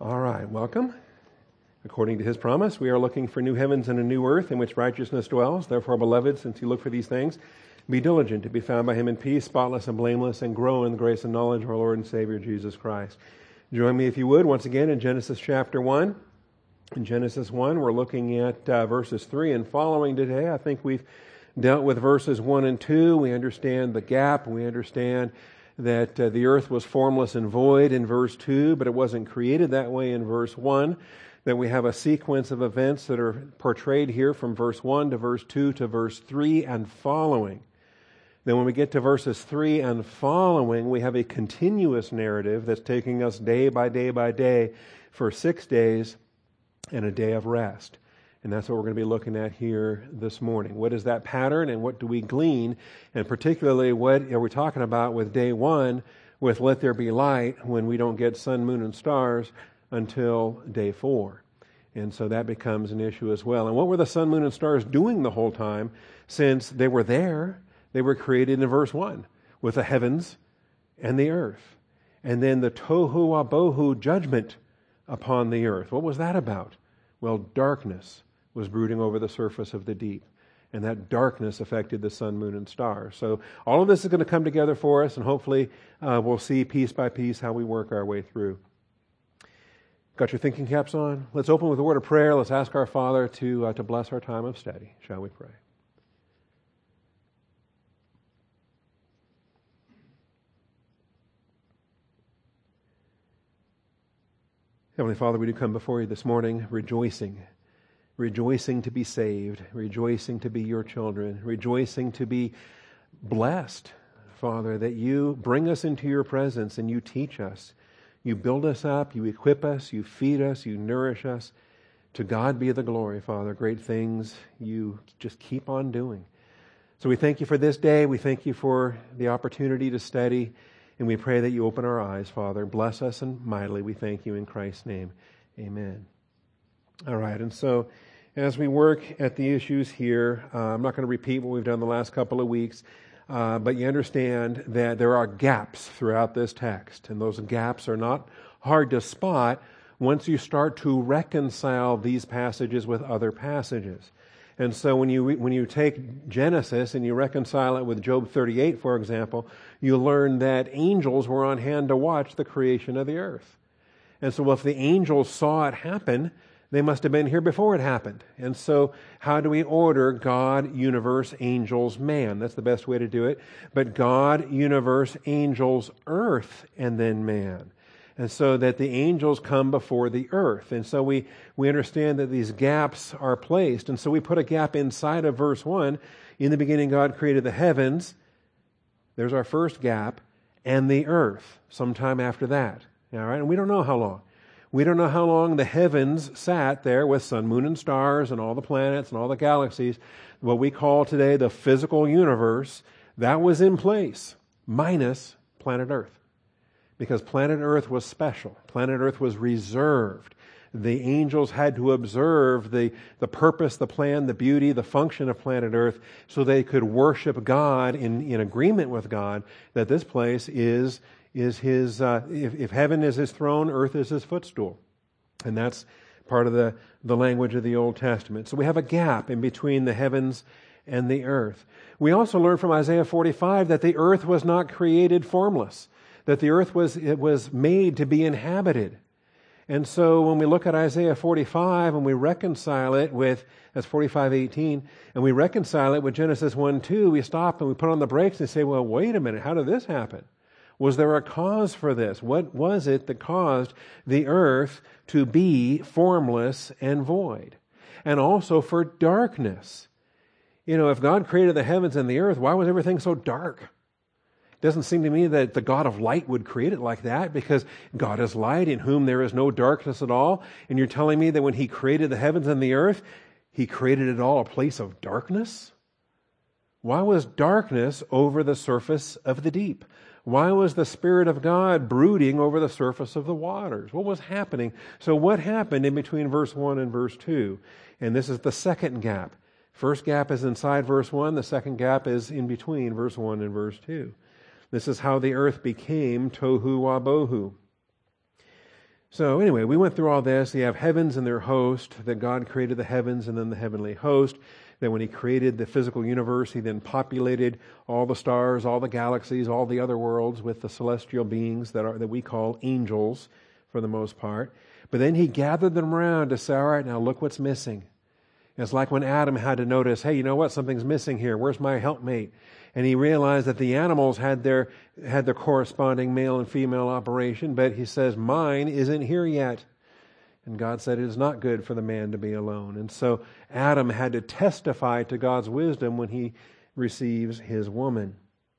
All right, welcome. According to his promise, we are looking for new heavens and a new earth in which righteousness dwells. Therefore, beloved, since you look for these things, be diligent to be found by him in peace, spotless and blameless, and grow in the grace and knowledge of our Lord and Savior, Jesus Christ. Join me, if you would, once again in Genesis chapter 1. In Genesis 1, we're looking at verses 3 and following today. I think we've dealt with verses 1 and 2. We understand the gap. We understand that the earth was formless and void in verse 2, but it wasn't created that way in verse 1. That we have a sequence of events that are portrayed here from verse 1 to verse 2 to verse 3 and following. Then when we get to verses 3 and following, we have a continuous narrative that's taking us day by day by day for 6 days and a day of rest. And that's what we're going to be looking at here this morning. What is that pattern and what do we glean? And particularly, what are we talking about with day 1 with let there be light when we don't get sun, moon, and stars until day 4? And so that becomes an issue as well. And what were the sun, moon, and stars doing the whole time? Since they were there, they were created in verse 1 with the heavens and the earth. And then the tohu wabohu judgment upon the earth. What was that about? Well, darkness was brooding over the surface of the deep. And that darkness affected the sun, moon, and stars. So all of this is going to come together for us, and hopefully we'll see piece by piece how we work our way through. Got your thinking caps on? Let's open with a word of prayer. Let's ask our Father to bless our time of study. Shall we pray? Heavenly Father, we do come before you this morning rejoicing to be saved, rejoicing to be your children, rejoicing to be blessed, Father, that you bring us into your presence and you teach us. You build us up, you equip us, you feed us, you nourish us. To God be the glory, Father. Great things you just keep on doing. So we thank you for this day. We thank you for the opportunity to study. And we pray that you open our eyes, Father. Bless us and mightily. We thank you in Christ's name. Amen. All right. And so as we work at the issues here, I'm not going to repeat what we've done the last couple of weeks. But you understand that there are gaps throughout this text, and those gaps are not hard to spot once you start to reconcile these passages with other passages. And so when you take Genesis and you reconcile it with Job 38, for example, you learn that angels were on hand to watch the creation of the earth. And so if the angels saw it happen, they must have been here before it happened. And so how do we order God, universe, angels, man? That's the best way to do it. But God, universe, angels, earth, and then man. And so that the angels come before the earth. And so we understand that these gaps are placed. And so we put a gap inside of verse 1. In the beginning God created the heavens. There's our first gap. And the earth sometime after that. All right? And we don't know how long. We don't know how long the heavens sat there with sun, moon, and stars and all the planets and all the galaxies. What we call today the physical universe, that was in place, minus planet Earth. Because planet Earth was special. Planet Earth was reserved. The angels had to observe the purpose, the plan, the beauty, the function of planet Earth so they could worship God in agreement with God that this place is his, if heaven is his throne, earth is his footstool. And that's part of the language of the Old Testament. So we have a gap in between the heavens and the earth. We also learn from Isaiah 45 that the earth was not created formless, that the earth was made to be inhabited. And so when we look at Isaiah 45 and we reconcile it with, that's 45:18, and we reconcile it with Genesis 1:2, we stop and we put on the brakes and say, well, wait a minute, how did this happen? Was there a cause for this? What was it that caused the earth to be formless and void? And also for darkness. You know, if God created the heavens and the earth, why was everything so dark? It doesn't seem to me that the God of light would create it like that, because God is light in whom there is no darkness at all. And you're telling me that when He created the heavens and the earth, He created it all a place of darkness? Why was darkness over the surface of the deep? Why was the Spirit of God brooding over the surface of the waters? What was happening? So what happened in between verse 1 and verse 2? And this is the second gap. First gap is inside verse 1. The second gap is in between verse 1 and verse 2. This is how the earth became tohu wabohu. So anyway, we went through all this. You have heavens and their host, that God created the heavens and then the heavenly host. That when He created the physical universe, He then populated all the stars, all the galaxies, all the other worlds with the celestial beings that we call angels for the most part. But then He gathered them around to say, all right, now look what's missing. It's like when Adam had to notice, hey, you know what? Something's missing here. Where's my helpmate? And he realized that the animals had their corresponding male and female operation, but he says, mine isn't here yet. And God said it is not good for the man to be alone. And so Adam had to testify to God's wisdom when he receives his woman.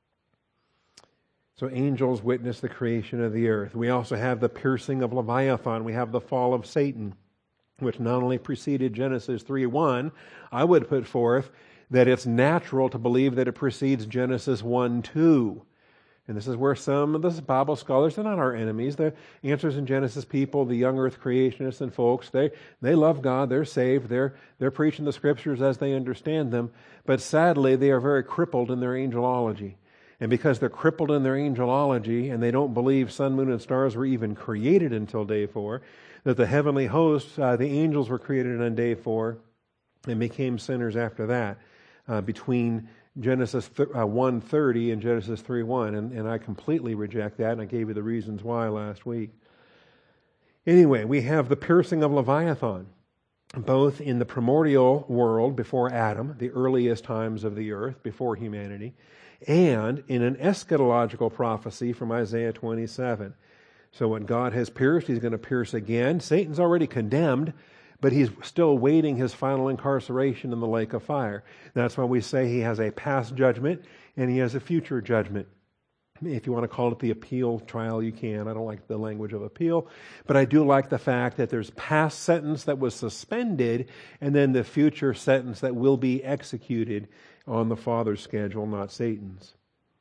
So angels witness the creation of the earth. We also have the piercing of Leviathan. We have the fall of Satan, which not only preceded Genesis 3:1, I would put forth that it's natural to believe that it precedes Genesis 1:2. And this is where some of the Bible scholars, they're not our enemies, the Answers in Genesis people, the young earth creationists and folks, they love God, they're saved, they're preaching the Scriptures as they understand them, but sadly they are very crippled in their angelology. And because they're crippled in their angelology and they don't believe sun, moon, and stars were even created until day 4, that the heavenly hosts, the angels were created on day 4 and became sinners after that, between Genesis 1:30 and Genesis 3:1, and I completely reject that, and I gave you the reasons why last week. Anyway, we have the piercing of Leviathan, both in the primordial world before Adam, the earliest times of the earth, before humanity, and in an eschatological prophecy from Isaiah 27. So what God has pierced, He's going to pierce again. Satan's already condemned, but he's still awaiting his final incarceration in the lake of fire. That's why we say he has a past judgment and he has a future judgment. If you want to call it the appeal trial, you can. I don't like the language of appeal, but I do like the fact that there's past sentence that was suspended and then the future sentence that will be executed on the Father's schedule, not Satan's.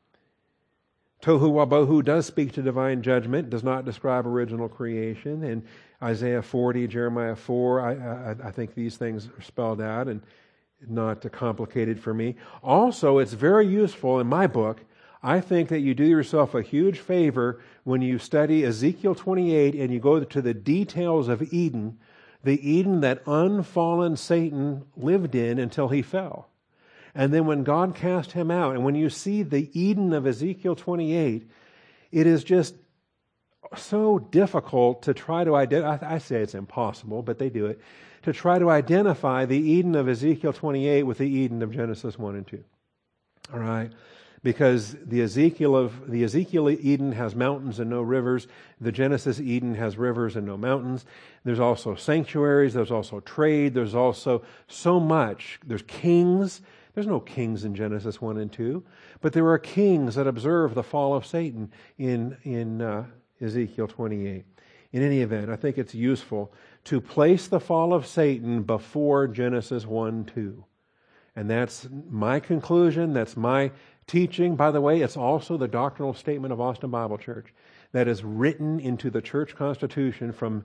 Tohu Wabohu does speak to divine judgment, does not describe original creation. And Isaiah 40, Jeremiah 4, I think these things are spelled out and not complicated for me. Also, it's very useful in my book. I think that you do yourself a huge favor when you study Ezekiel 28 and you go to the details of Eden, the Eden that unfallen Satan lived in until he fell. And then when God cast him out, and when you see the Eden of Ezekiel 28, it is just so difficult to try to identify. I say it's impossible, but they do it, to try to identify the Eden of Ezekiel 28 with the Eden of Genesis 1 and 2. All right? Because the Ezekiel Eden has mountains and no rivers. The Genesis Eden has rivers and no mountains. There's also sanctuaries. There's also trade. There's also so much. There's kings. There's no kings in Genesis 1 and 2, but there are kings that observe the fall of Satan in Ezekiel 28. In any event, I think it's useful to place the fall of Satan before Genesis 1:2. And that's my conclusion, that's my teaching. By the way, it's also the doctrinal statement of Austin Bible Church that is written into the church constitution from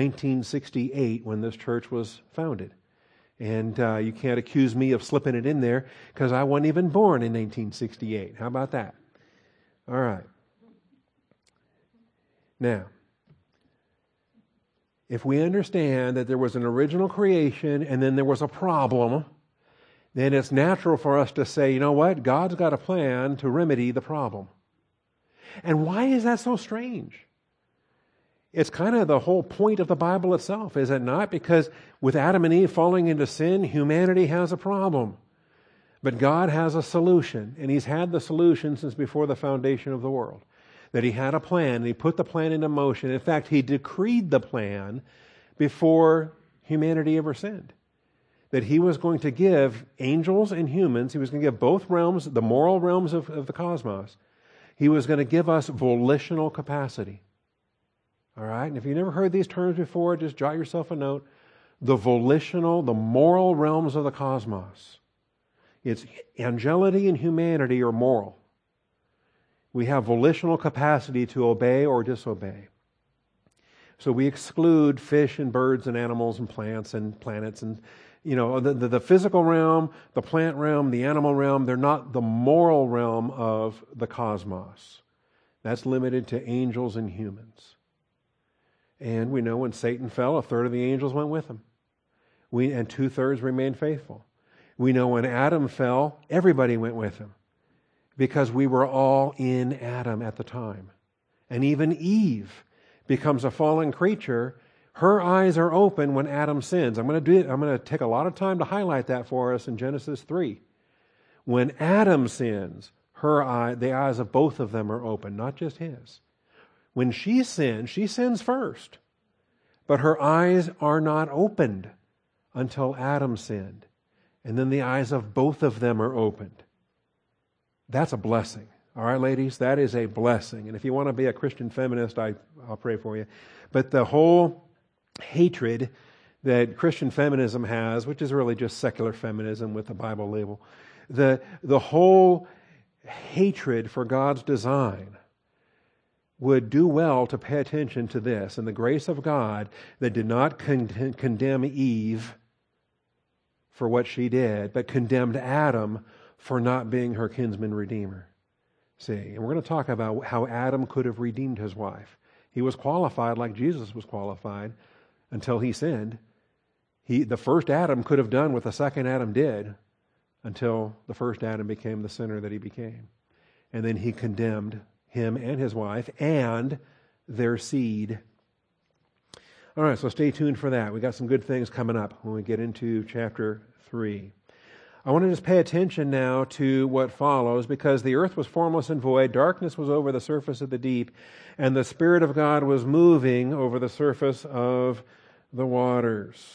1968 when this church was founded. And you can't accuse me of slipping it in there because I wasn't even born in 1968. How about that? All right. Now, if we understand that there was an original creation and then there was a problem, then it's natural for us to say, you know what? God's got a plan to remedy the problem. And why is that so strange? It's kind of the whole point of the Bible itself, is it not? Because with Adam and Eve falling into sin, humanity has a problem. But God has a solution, and He's had the solution since before the foundation of the world. That He had a plan, and He put the plan into motion. In fact, He decreed the plan before humanity ever sinned. That He was going to give angels and humans, He was going to give both realms, the moral realms of the cosmos, He was going to give us volitional capacity. All right? And if you've never heard these terms before, just jot yourself a note. The volitional, the moral realms of the cosmos. It's angelity and humanity are moral. We have volitional capacity to obey or disobey. So we exclude fish and birds and animals and plants and planets and, the physical realm, the plant realm, the animal realm. They're not the moral realm of the cosmos. That's limited to angels and humans. And we know when Satan fell, a third of the angels went with him. And 2/3 remained faithful. We know when Adam fell, everybody went with him, because we were all in Adam at the time. And even Eve becomes a fallen creature. Her eyes are open when Adam sins. I'm going to take a lot of time to highlight that for us in Genesis 3. When Adam sins, the eyes of both of them are open, not just his. When she sins first. But her eyes are not opened until Adam sinned. And then the eyes of both of them are opened. That's a blessing. All right, ladies, that is a blessing. And if you want to be a Christian feminist, I'll pray for you. But the whole hatred that Christian feminism has, which is really just secular feminism with the Bible label, the whole hatred for God's design would do well to pay attention to this, and the grace of God that did not condemn Eve for what she did, but condemned Adam for not being her kinsman redeemer. See, and we're going to talk about how Adam could have redeemed his wife. He was qualified like Jesus was qualified until he sinned. The first Adam could have done what the second Adam did until the first Adam became the sinner that he became. And then he condemned him and his wife and their seed. All right, so stay tuned for that. We got some good things coming up when we get into chapter 3. I want to just pay attention now to what follows, because the earth was formless and void, darkness was over the surface of the deep, and the Spirit of God was moving over the surface of the waters.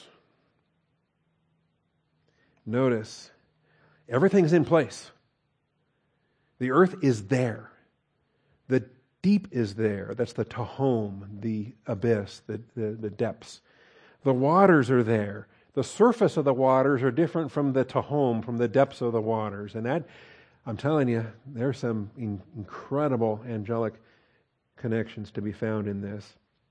Notice, everything's in place. The earth is there. The deep is there. That's the Tehom, the abyss, the depths. The waters are there. The surface of the waters are different from the Tehom, from the depths of the waters. And that, I'm telling you, there's some incredible angelic connections to be found in this.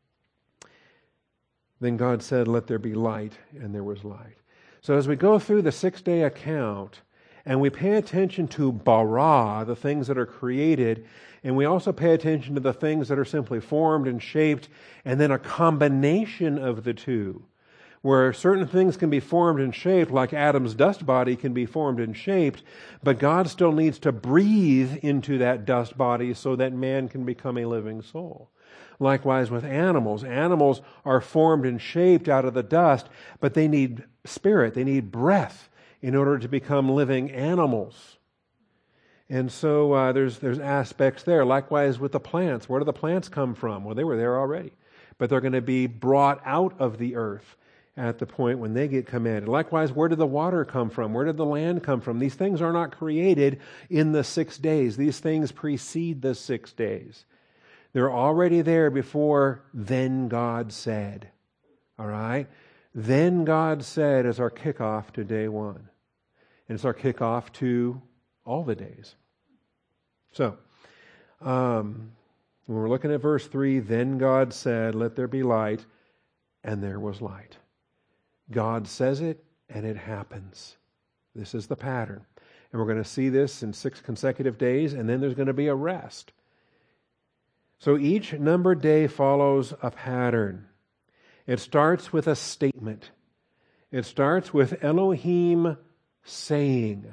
Then God said, "Let there be light," and there was light. So as we go through the 6-day account, and we pay attention to bara, the things that are created, and we also pay attention to the things that are simply formed and shaped, and then a combination of the two, where certain things can be formed and shaped, like Adam's dust body can be formed and shaped, but God still needs to breathe into that dust body so that man can become a living soul. Likewise with animals. Animals are formed and shaped out of the dust, but they need spirit, they need breath in order to become living animals. And so there's aspects there. Likewise with the plants. Where do the plants come from? Well, they were there already, but they're going to be brought out of the earth at the point when they get commanded. Likewise, where did the water come from? Where did the land come from? These things are not created in the 6 days. These things precede the 6 days. They're already there before "then God said." All right? "Then God said" is our kickoff to day 1. And it's our kickoff to all the days. So, when we're looking at verse 3, "Then God said, 'Let there be light,' and there was light." God says it, and it happens. This is the pattern. And we're going to see this in 6 consecutive days, and then there's going to be a rest. So each numbered day follows a pattern. It starts with a statement. It starts with Elohim saying.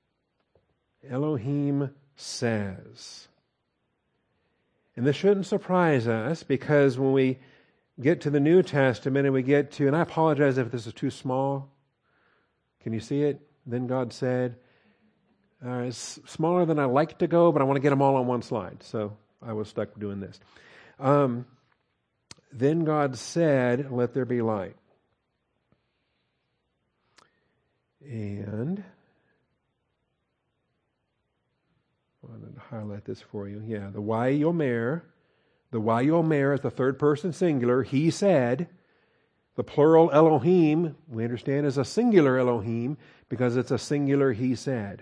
Elohim says. And this shouldn't surprise us, because when we get to the New Testament and we get to, and I apologize if this is too small. Can you see it? Then God said, it's smaller than I like to go, but I want to get them all on one slide. So I was stuck doing this. Then God said, "Let there be light." And I wanted to highlight this for you. Yeah, the Vayomer. The Vayomer is the third person singular. He said. The plural Elohim, we understand, is a singular Elohim because it's a singular he said.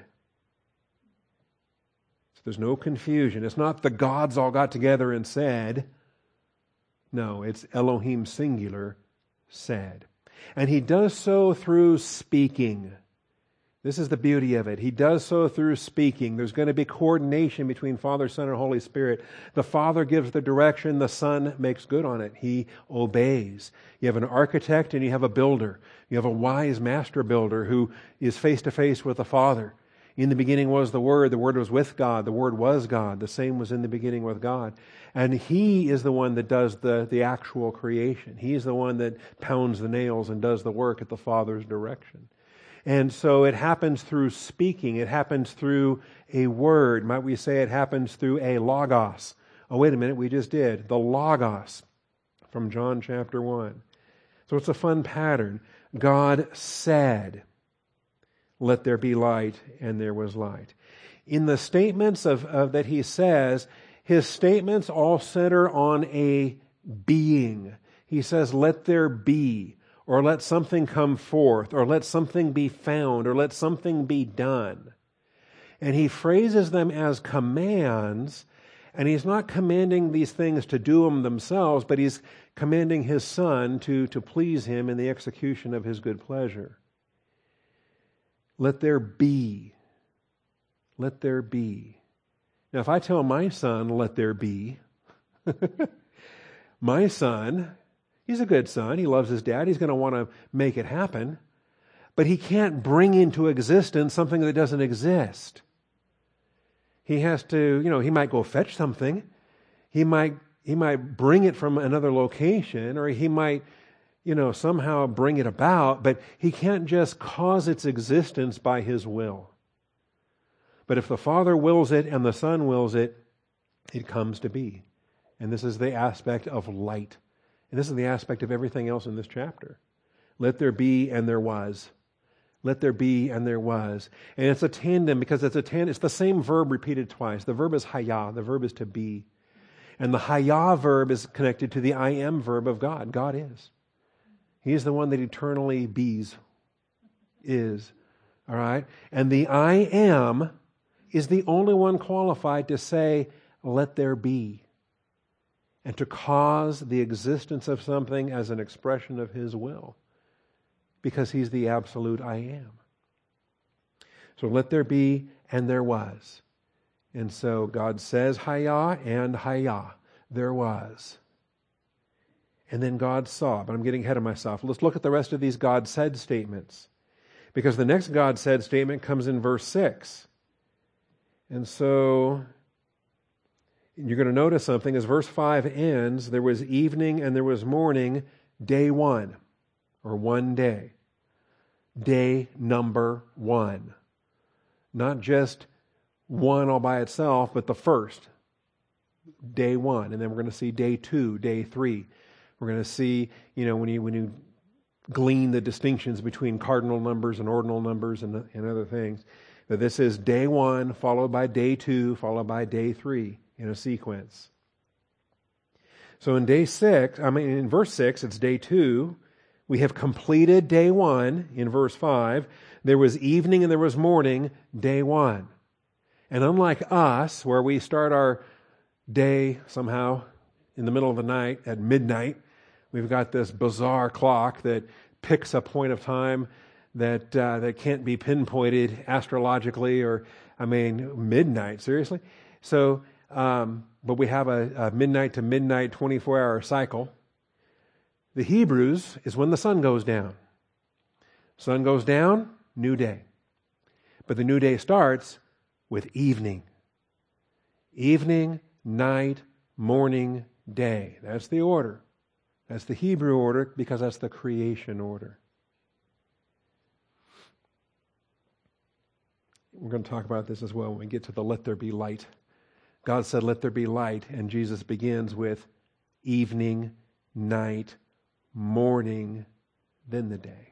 So there's no confusion. It's not the gods all got together and said. No, it's Elohim singular said. And he does so through speaking. This is the beauty of it. He does so through speaking. There's going to be coordination between Father, Son, and Holy Spirit. The Father gives the direction. The Son makes good on it. He obeys. You have an architect and you have a builder. You have a wise master builder who is face to face with the Father. In the beginning was the Word. The Word was with God. The Word was God. The same was in the beginning with God. And He is the one that does the actual creation. He is the one that pounds the nails and does the work at the Father's direction. And so it happens through speaking. It happens through a word. Might we say it happens through a logos? Oh, wait a minute, we just did. The logos from John chapter 1. So it's a fun pattern. God said, "Let there be light," and there was light. In the statements of that He says, His statements all center on a being. He says, "Let there be," or "let something come forth," or "let something be found," or "let something be done." And He phrases them as commands, and He's not commanding these things to do them themselves, but He's commanding His Son to please Him in the execution of His good pleasure. Let there be. Let there be. Now, if I tell my son, "Let there be," my son, he's a good son. He loves his dad. He's going to want to make it happen. But he can't bring into existence something that doesn't exist. He has to, he might go fetch something. He might bring it from another location, or he might, somehow bring it about, but he can't just cause its existence by his will. But if the Father wills it and the Son wills it, it comes to be. And this is the aspect of light. And this is the aspect of everything else in this chapter. Let there be, and there was. Let there be, and there was. And it's a tandem, because it's the same verb repeated twice. The verb is haya. The verb is to be. And the haya verb is connected to the I am verb of God. God is. He is the one that eternally is. All right? And the I am is the only one qualified to say, "Let there be," and to cause the existence of something as an expression of His will, because He's the absolute I am. So let there be, and there was. And so God says haya, and haya, there was. And then God saw. But I'm getting ahead of myself. Let's look at the rest of these God said statements, because the next God said statement comes in verse 6. And so you're going to notice something. As verse 5 ends, there was evening and there was morning, day one, or one day. Day number one. Not just one all by itself, but the first. Day one. And then we're going to see day two, day three. We're going to see, when you glean the distinctions between cardinal numbers and ordinal numbers and other things, that this is day one, followed by day two, followed by day three in a sequence. So in verse 6, it's day two. We have completed day one in verse 5. There was evening and there was morning, day one. And unlike us, where we start our day somehow in the middle of the night at midnight, we've got this bizarre clock that picks a point of time that can't be pinpointed astrologically, or midnight, seriously. So, but we have a midnight to midnight 24-hour cycle. The Hebrews is when the sun goes down. Sun goes down, new day. But the new day starts with evening. Evening, night, morning, day. That's the order. That's the Hebrew order, because that's the creation order. We're going to talk about this as well when we get to the let there be light. God said, "Let there be light," and Jesus begins with evening, night, morning, then the day.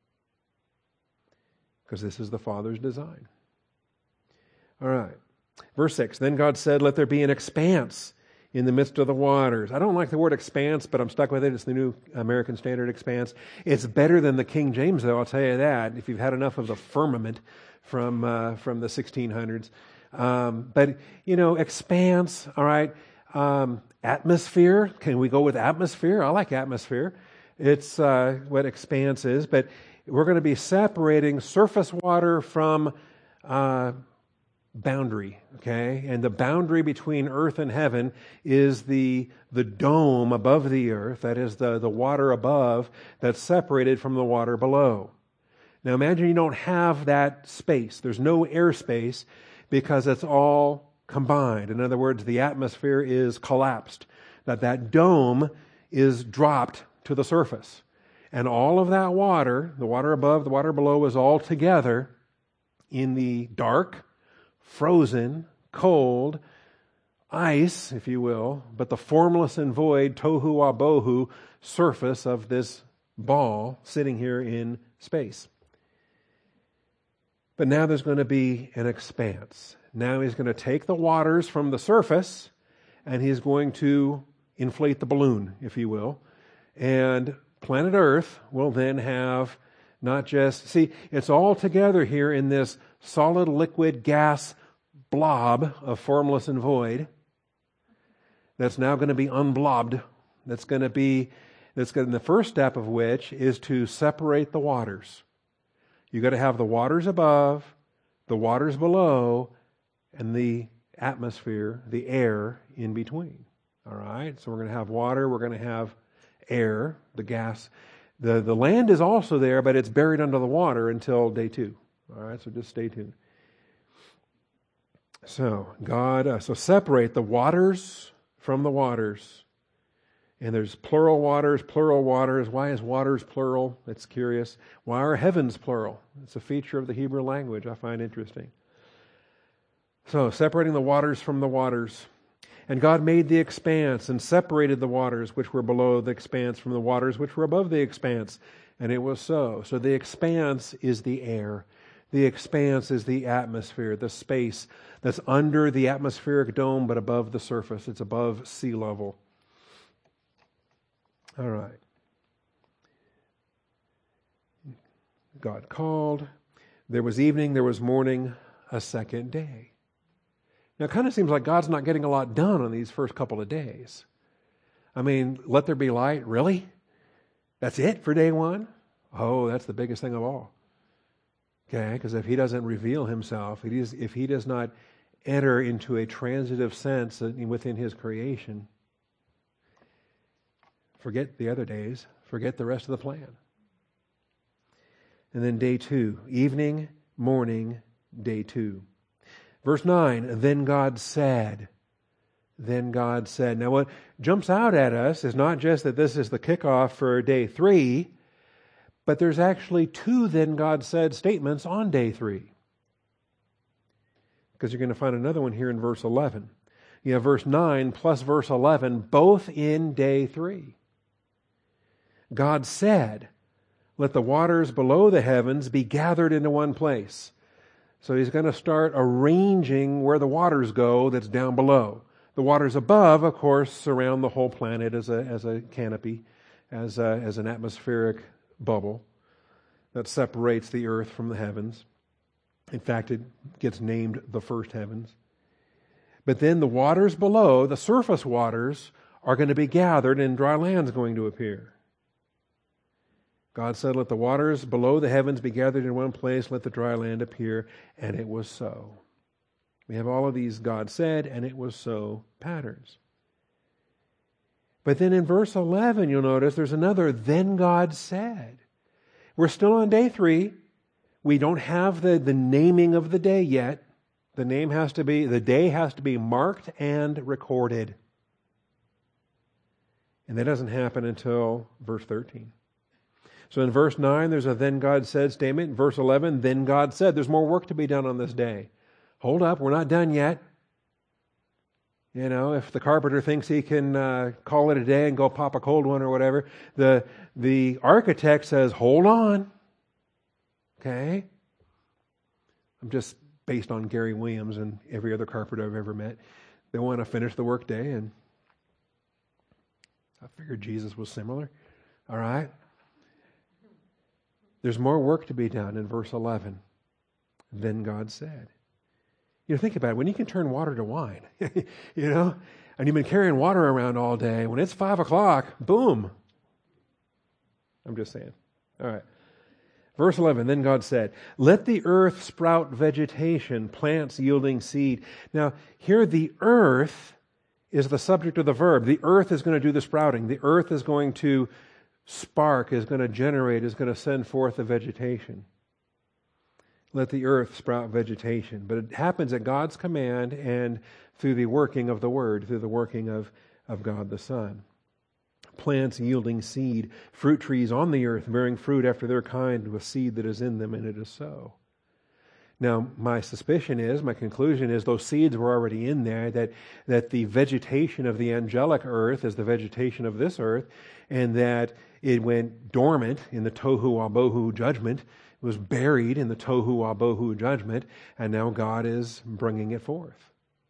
Because this is the Father's design. All right. Verse 6, "Then God said, let there be an expanse in the midst of the waters." I don't like the word expanse, but I'm stuck with it. It's the New American Standard Expanse. It's better than the King James, though, I'll tell you that, if you've had enough of the firmament from the 1600s. But, expanse, all right. Atmosphere, can we go with atmosphere? I like atmosphere. It's what expanse is. But we're going to be separating surface water from boundary, okay? And the boundary between earth and heaven is the dome above the earth, that is the water above that's separated from the water below. Now imagine you don't have that space. There's no airspace because it's all combined. In other words, the atmosphere is collapsed. That dome is dropped to the surface. And all of that water, the water above, the water below, is all together in the dark, frozen, cold, ice, if you will, but the formless and void, tohu wabohu, surface of this ball sitting here in space. But now there's going to be an expanse. Now he's going to take the waters from the surface and he's going to inflate the balloon, if you will. And planet Earth will then have not just, see, it's all together here in this solid, liquid, gas blob of formless and void that's now going to be unblobbed. The first step of which is to separate the waters. You've got to have the waters above, the waters below, and the atmosphere, the air in between. All right? So we're going to have water, we're going to have air, the gas. The land is also there, but it's buried under the water until day 2. All right? So just stay tuned. So so separate the waters from the waters. And there's plural waters. Why is waters plural? It's curious. Why are heavens plural? It's a feature of the Hebrew language I find interesting. So, separating the waters from the waters. And God made the expanse and separated the waters which were below the expanse from the waters which were above the expanse. And it was so. So the expanse is the air. The expanse is the atmosphere, the space that's under the atmospheric dome but above the surface. It's above sea level. All right. God called. There was evening, there was morning, a second day. Now, it kind of seems like God's not getting a lot done on these first couple of days. I mean, let there be light, really? That's it for day 1? Oh, that's the biggest thing of all. Okay, because if He doesn't reveal Himself, if He does not enter into a transitive sense within His creation, forget the other days, forget the rest of the plan. And then day 2, evening, morning, day 2. Verse 9, then God said. Then God said. Now what jumps out at us is not just that this is the kickoff for day 3, but there's actually 2 then God said statements on day 3. Because you're going to find another one here in verse 11. You have verse 9 plus verse 11, both in day 3. God said, let the waters below the heavens be gathered into one place. So He's going to start arranging where the waters go that's down below. The waters above, of course, surround the whole planet as a canopy, as an atmospheric bubble that separates the earth from the heavens. In fact, it gets named the first heavens. But then the waters below, the surface waters, are going to be gathered and dry land's going to appear. God said, let the waters below the heavens be gathered in one place, let the dry land appear, and it was so. We have all of these God said, and it was so patterns. But then in verse 11, you'll notice there's another, then God said. We're still on day 3. We don't have the naming of the day yet. The day has to be marked and recorded. And that doesn't happen until verse 13. So in verse 9, there's a then God said statement. In verse 11, then God said. There's more work to be done on this day. Hold up, we're not done yet. You know, if the carpenter thinks he can call it a day and go pop a cold one or whatever, the architect says, hold on. Okay? I'm just based on Gary Williams and every other carpenter I've ever met. They want to finish the work day, and I figured Jesus was similar. All right? There's more work to be done in verse 11 than God said. You know, think about it. When you can turn water to wine, you know, and you've been carrying water around all day, when it's 5 o'clock, boom. I'm just saying. All right. Verse 11, then God said, let the earth sprout vegetation, plants yielding seed. Now, here the earth is the subject of the verb. The earth is going to do the sprouting. The earth is going to spark, is going to generate, is going to send forth the vegetation. Let the earth sprout vegetation. But it happens at God's command and through the working of the Word, through the working of God the Son. Plants yielding seed, fruit trees on the earth bearing fruit after their kind with seed that is in them, and it is so. Now, my conclusion is those seeds were already in there, that the vegetation of the angelic earth is the vegetation of this earth, and that it went dormant in the tohu wabohu judgment, it was buried in the tohu wabohu judgment, and now God is bringing it forth.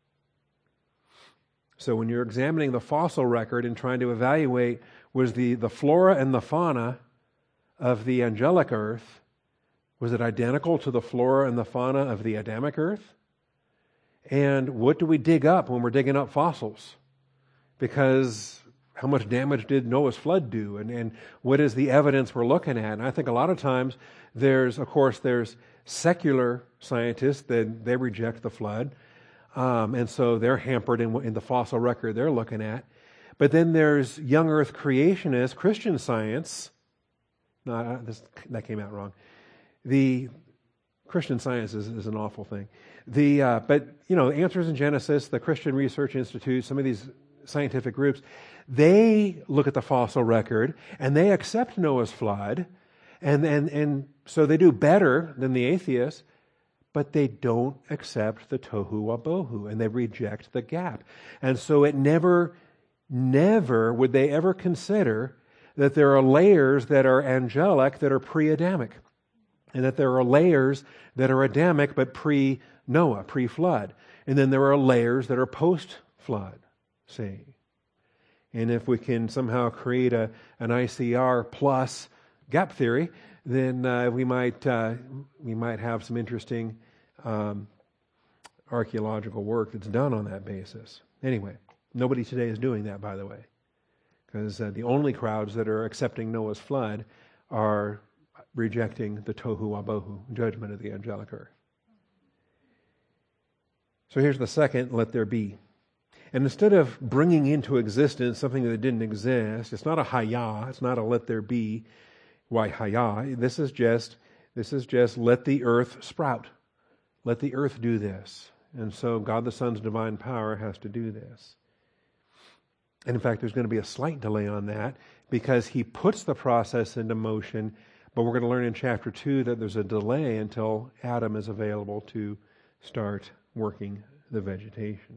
So when you're examining the fossil record and trying to evaluate, was the flora and the fauna of the angelic earth, was it identical to the flora and the fauna of the Adamic earth? And what do we dig up when we're digging up fossils? Because how much damage did Noah's flood do? And what is the evidence we're looking at? And I think a lot of times there's secular scientists that they reject the flood. And so they're hampered in the fossil record they're looking at. But then there's young earth creationist Christian science. That came out wrong. The Christian science is an awful thing. But Answers in Genesis, the Christian Research Institute, some of these scientific groups, they look at the fossil record and they accept Noah's flood, and so they do better than the atheists. But they don't accept the tohu wabohu, and they reject the gap. And so it never would they ever consider that there are layers that are angelic that are pre-Adamic, and that there are layers that are Adamic but pre-Noah, pre-flood. And then there are layers that are post-flood, see. And if we can somehow create an ICR plus gap theory, then we might have some interesting archaeological work that's done on that basis. Anyway, nobody today is doing that, by the way, because the only crowds that are accepting Noah's flood are rejecting the tohu wabohu, judgment of the angelic earth. So here's the second, let there be. And instead of bringing into existence something that didn't exist, it's not a hayah, it's not a let there be. Why hayah? This is just let the earth sprout. Let the earth do this. And so God the Son's divine power has to do this. And in fact, there's going to be a slight delay on that because he puts the process into motion, but we're going to learn in chapter 2 that there's a delay until Adam is available to start working the vegetation.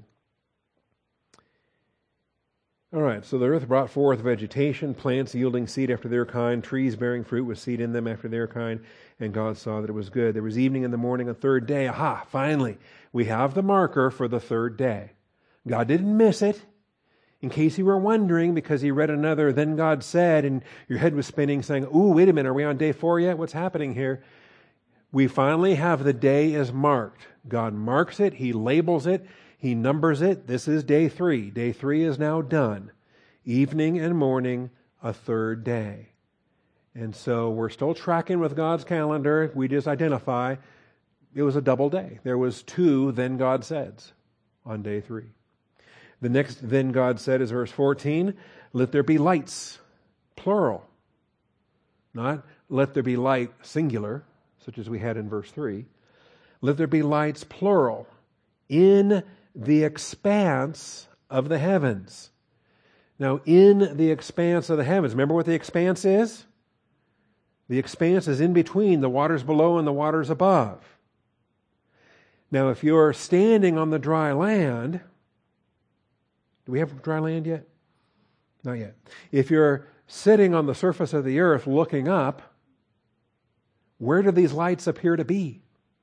All right, so the earth brought forth vegetation, plants yielding seed after their kind, trees bearing fruit with seed in them after their kind, and God saw that it was good. There was evening and the morning, a third day. Aha, finally, we have the marker for the third day. God didn't miss it. In case you were wondering, because he read another, then God said, and your head was spinning, saying, ooh, wait a minute, are we on day 4 yet? What's happening here? We finally have the day is marked. God marks it, he labels it, he numbers it. This is day 3. Day 3 is now done. Evening and morning, a third day. And so we're still tracking with God's calendar. We just identify it was a double day. There was 2 then God says on day 3. The next then God said is verse 14, let there be lights, plural. Not let there be light, singular, such as we had in verse 3. Let there be lights, plural, in the expanse of the heavens. Now, in the expanse of the heavens, remember what the expanse is? The expanse is in between the waters below and the waters above. Now, if you're standing on the dry land, do we have dry land yet? Not yet. If you're sitting on the surface of the earth looking up, where do these lights appear to be?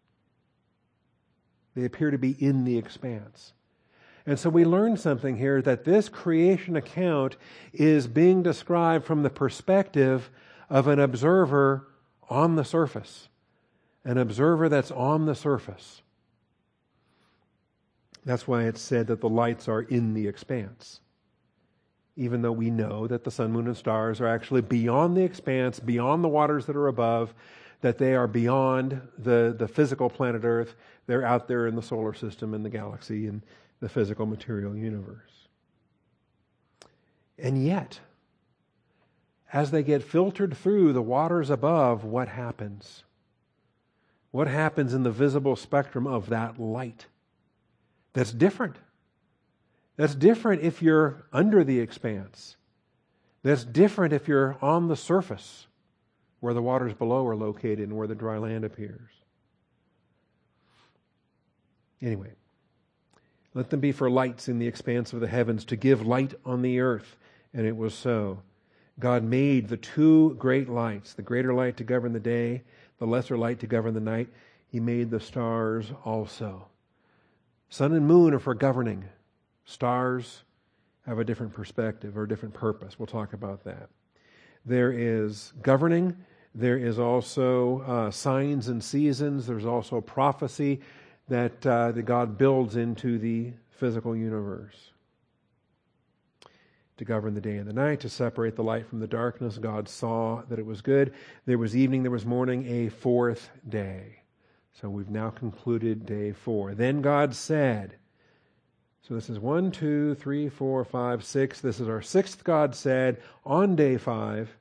They appear to be in the expanse. And so we learn something here, that this creation account is being described from the perspective of an observer on the surface. An observer that's on the surface. That's why it's said that the lights are in the expanse. Even though we know that the sun, moon, and stars are actually beyond the expanse, beyond the waters that are above, that they are beyond the physical planet Earth. They're out there in the solar system and the galaxy and the physical material universe. And yet, as they get filtered through the waters above, what happens? What happens in the visible spectrum of that light? That's different. That's different if you're under the expanse. That's different if you're on the surface, where the waters below are located and where the dry land appears. Anyway, let them be for lights in the expanse of the heavens, to give light on the earth. And it was so. God made the two great lights, the greater light to govern the day, the lesser light to govern the night. He made the stars also. Sun and moon are for governing. Stars have a different perspective or a different purpose. We'll talk about that. There is governing. There is also signs and seasons. There's also prophecy that God builds into the physical universe. To govern the day and the night, to separate the light from the darkness. God saw that it was good. There was evening, there was morning, a fourth day. So we've now concluded day 4. Then God said, so this is 1, 2, 3, 4, 5, 6. This is our 6th God said on day 5.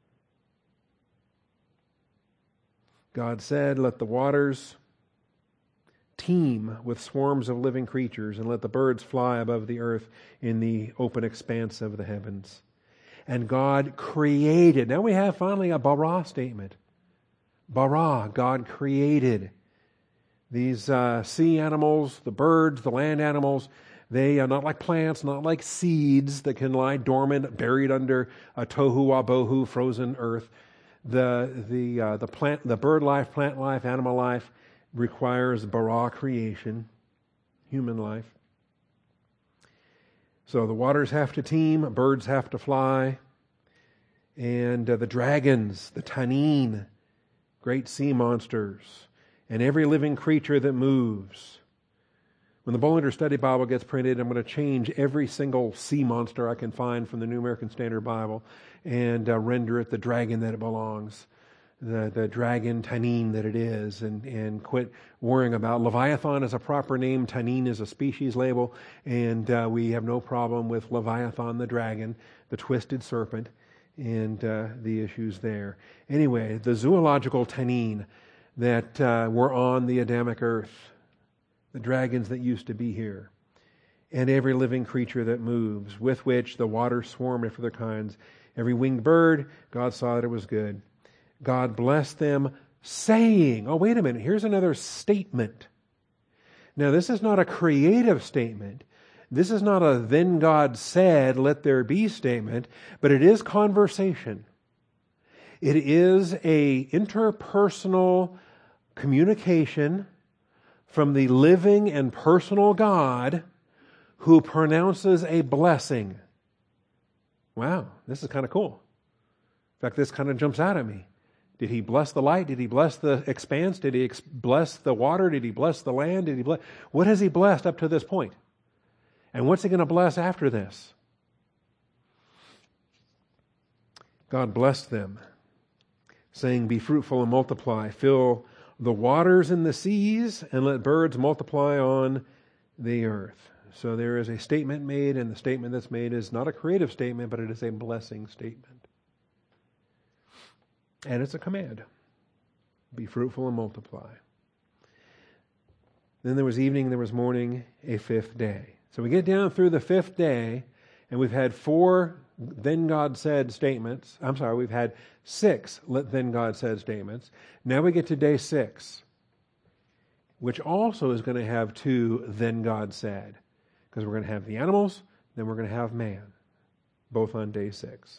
God said, let the waters teem with swarms of living creatures, and let the birds fly above the earth in the open expanse of the heavens. And God created. Now we have finally a bara statement. Bara, God created. These sea animals, the birds, the land animals, they are not like plants, not like seeds that can lie dormant, buried under a tohu wabohu, frozen earth. The plant, the bird life, plant life, animal life requires bara creation, human life. So the waters have to teem, birds have to fly, and the dragons, the Tanin, great sea monsters, and every living creature that moves. When the Bollinger Study Bible gets printed, I'm going to change every single sea monster I can find from the New American Standard Bible and render it the dragon that it belongs, the dragon Tanin that it is, and quit worrying about. Leviathan is a proper name, Tanin is a species label, and we have no problem with Leviathan the dragon, the twisted serpent, and the issues there. Anyway, the zoological Tanin that were on the Adamic earth, the dragons that used to be here, and every living creature that moves, with which the waters swarm after their kinds, every winged bird, God saw that it was good. God blessed them, saying, oh, wait a minute, here's another statement. Now, this is not a creative statement. This is not a then God said, let there be statement, but it is conversation. It is a interpersonal communication from the living and personal God who pronounces a blessing. Wow, this is kind of cool. In fact, this kind of jumps out at me. Did he bless the light? Did he bless the expanse? Did he bless the water? Did he bless the land? Did he bless? What has he blessed up to this point? And what's he going to bless after this? God blessed them, saying, be fruitful and multiply, fill the waters in the seas, and let birds multiply on the earth. So there is a statement made, and the statement that's made is not a creative statement, but it is a blessing statement. And it's a command. Be fruitful and multiply. Then there was evening, there was morning, a 5th day. So we get down through the 5th day, and we've had 4 then God said statements. I'm sorry, we've had 6 then God said statements. Now we get to day 6, which also is going to have 2 then God said. Because we're going to have the animals, then we're going to have man, both on day 6.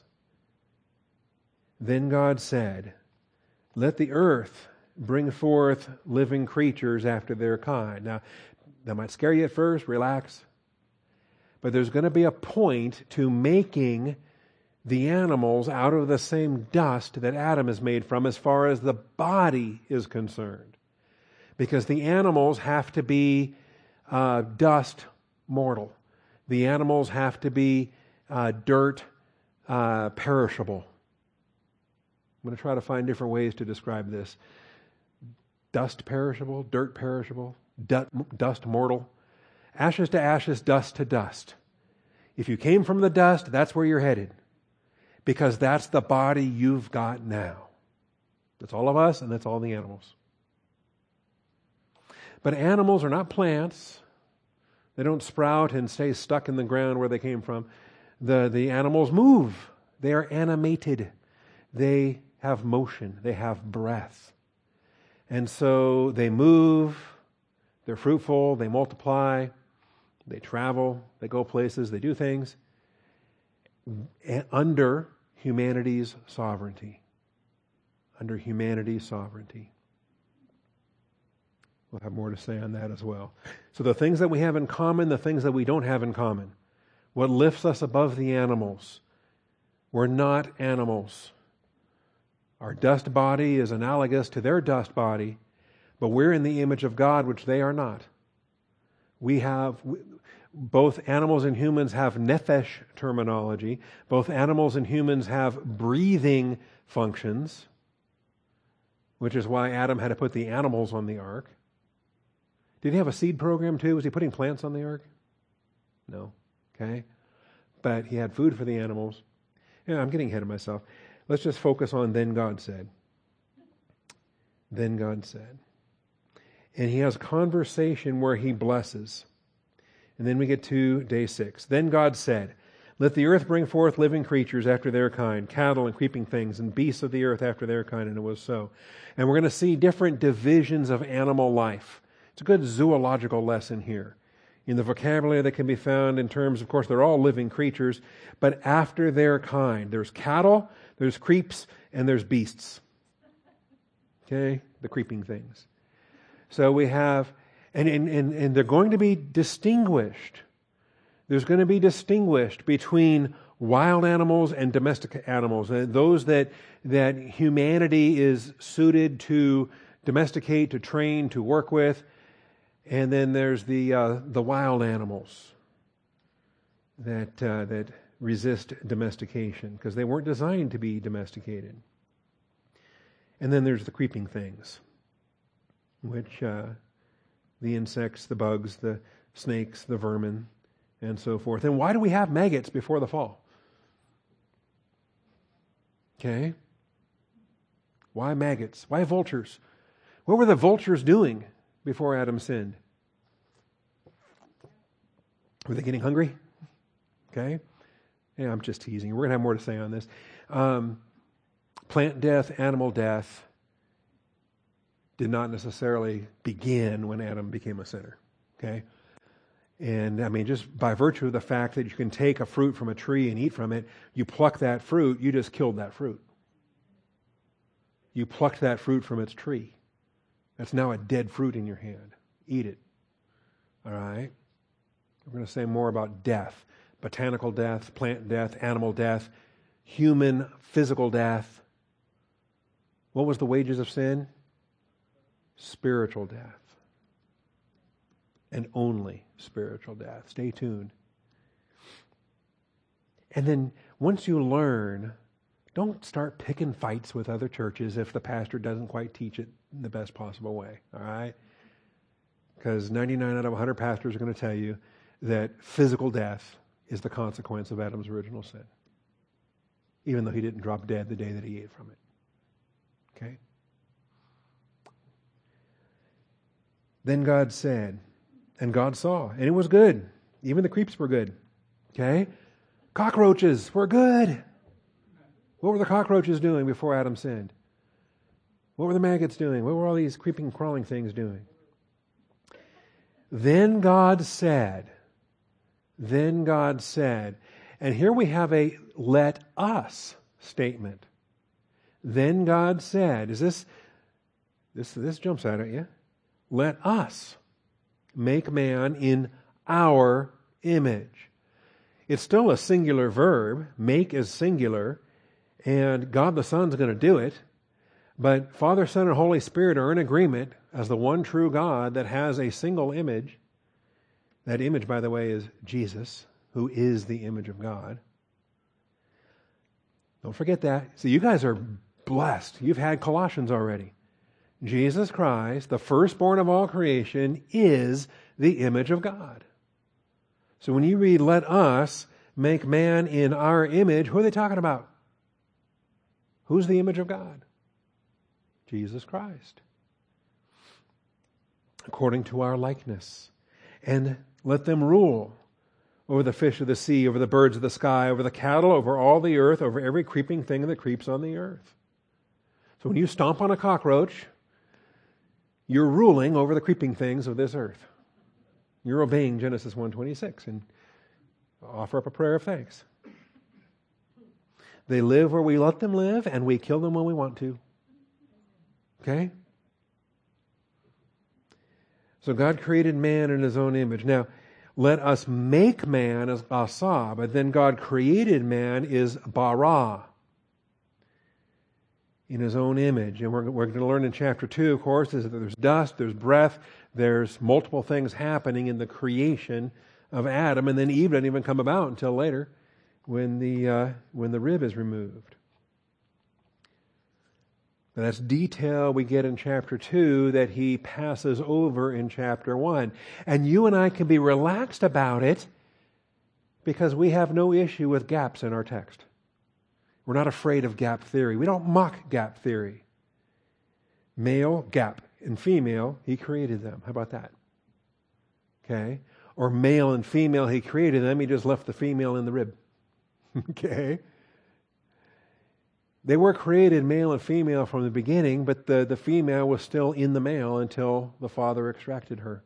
Then God said, let the earth bring forth living creatures after their kind. Now, that might scare you at first, relax. But there's going to be a point to making the animals out of the same dust that Adam is made from as far as the body is concerned. Because the animals have to be dust mortal. The animals have to be dirt perishable. I'm going to try to find different ways to describe this. Dust perishable, dirt perishable, dust mortal. Ashes to ashes, dust to dust. If you came from the dust, that's where you're headed. Because that's the body you've got now. That's all of us, and that's all the animals. But animals are not plants. They don't sprout and stay stuck in the ground where they came from. The animals move. They are animated. They have motion. They have breath. And so they move. They're fruitful. They multiply. They travel. They go places. They do things under humanity's sovereignty. Under humanity's sovereignty. We'll have more to say on that as well. So the things that we have in common, the things that we don't have in common. What lifts us above the animals? We're not animals. Our dust body is analogous to their dust body, but we're in the image of God, which they are not. Both animals and humans have nephesh terminology. Both animals and humans have breathing functions, which is why Adam had to put the animals on the ark. Did he have a seed program too? Was he putting plants on the ark? No. Okay. But he had food for the animals. Yeah, I'm getting ahead of myself. Let's just focus on then God said. Then God said. And he has conversation where he blesses. And then we get to day 6. Then God said, let the earth bring forth living creatures after their kind, cattle and creeping things, and beasts of the earth after their kind. And it was so. And we're going to see different divisions of animal life. It's a good zoological lesson here. In the vocabulary that can be found in terms, of course, they're all living creatures, but after their kind. There's cattle, there's creeps, and there's beasts. Okay? The creeping things. So we have, and they're going to be distinguished. There's going to be distinguished between wild animals and domestic animals. And those that humanity is suited to domesticate, to train, to work with. And then there's the wild animals that resist domestication because they weren't designed to be domesticated. And then there's the creeping things, which the insects, the bugs, the snakes, the vermin, and so forth. And why do we have maggots before the fall? Okay. Why maggots? Why vultures? What were the vultures doing before Adam sinned? Were they getting hungry? Okay. Yeah, I'm just teasing. We're going to have more to say on this. Plant death, animal death did not necessarily begin when Adam became a sinner. Okay. And I mean, just by virtue of the fact that you can take a fruit from a tree and eat from it, you pluck that fruit, you just killed that fruit. You plucked that fruit from its tree. That's now a dead fruit in your hand. Eat it. All right? We're going to say more about death. Botanical death, plant death, animal death, human physical death. What was the wages of sin? Spiritual death. And only spiritual death. Stay tuned. And then once you learn, don't start picking fights with other churches if the pastor doesn't quite teach it in the best possible way. All right? Because 99 out of 100 pastors are going to tell you that physical death is the consequence of Adam's original sin. Even though he didn't drop dead the day that he ate from it. Okay? Then God said, and God saw, and it was good. Even the creeps were good. Okay? Cockroaches were good. What were the cockroaches doing before Adam sinned? What were the maggots doing? What were all these creeping, crawling things doing? Then God said, and here we have a let us statement. Then God said, this jumps out at you. Let us make man in our image. It's still a singular verb. Make is singular. And God the Son's going to do it. But Father, Son, and Holy Spirit are in agreement as the one true God that has a single image. That image, by the way, is Jesus, who is the image of God. Don't forget that. See, you guys are blessed. You've had Colossians already. Jesus Christ, the firstborn of all creation, is the image of God. So when you read, let us make man in our image, who are they talking about? Who's the image of God? Jesus Christ. According to our likeness. And let them rule over the fish of the sea, over the birds of the sky, over the cattle, over all the earth, over every creeping thing that creeps on the earth. So when you stomp on a cockroach, you're ruling over the creeping things of this earth. You're obeying Genesis 1:26 and offer up a prayer of thanks. They live where we let them live, and we kill them when we want to. Okay? So God created man in His own image. Now, let us make man as asa, but then God created man is bara, in His own image. And we're going to learn in chapter 2, of course, is that there's dust, there's breath, there's multiple things happening in the creation of Adam, and then Eve doesn't even come about until later when the rib is removed. Now, that's detail we get in chapter 2 that He passes over in chapter 1. And you and I can be relaxed about it because we have no issue with gaps in our text. We're not afraid of gap theory. We don't mock gap theory. Male, gap, and female, He created them. How about that? Okay? Or male and female, He created them. He just left the female in the rib. Okay? They were created male and female from the beginning, but the female was still in the male until the Father extracted her.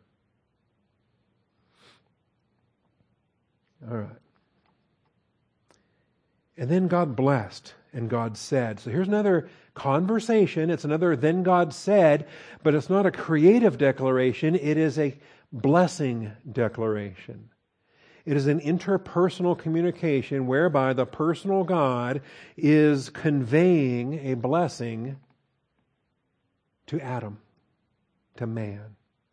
All right. And then God blessed, and God said. So here's another conversation. It's another then God said, but it's not a creative declaration. It is a blessing declaration. It is an interpersonal communication whereby the personal God is conveying a blessing to Adam, to man.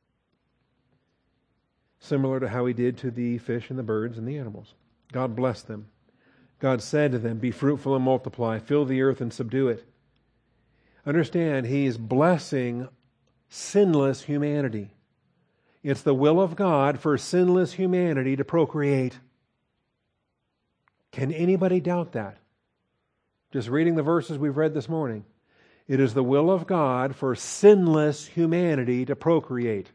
Similar to how He did to the fish and the birds and the animals. God blessed them. God said to them, be fruitful and multiply, fill the earth and subdue it. Understand, He's blessing sinless humanity. It's the will of God for sinless humanity to procreate. Can anybody doubt that? Just reading the verses we've read this morning. It is the will of God for sinless humanity to procreate.